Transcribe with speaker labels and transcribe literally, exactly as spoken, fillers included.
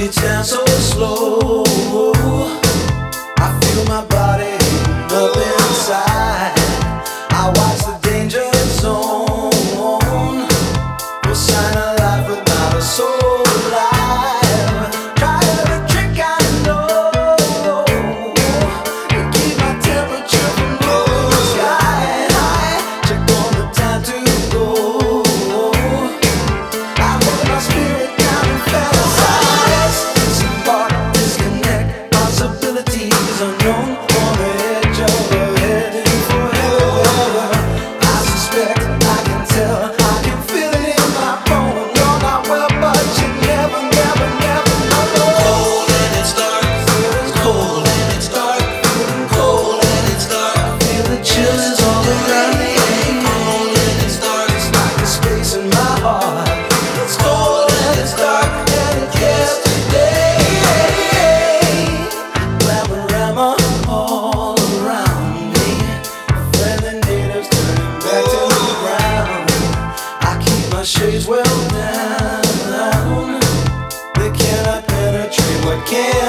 Speaker 1: beats down so slow. I feel my body up inside. I watch the danger zone. No sign of life without a soul alive. Try every trick I know to keep my temperature from blowing sky high. Check on the time to go. I let my spirit down and fantasize. Disembark, disconnect, possibilities unknown. On the edge of the heading forever. I suspect, I can tell, I can feel it in my bones. You're not well, but you never, never, never know. Cold and it's dark, it's cold and it's dark, cold and it's dark. I feel the chills all around me. Cold and it's dark, it's like a space in my heart. It's cold and it's dark and it's yesterday. Glamourama all around me. Friendly natives turning back to the ground. I keep my shades well down. They cannot penetrate what can.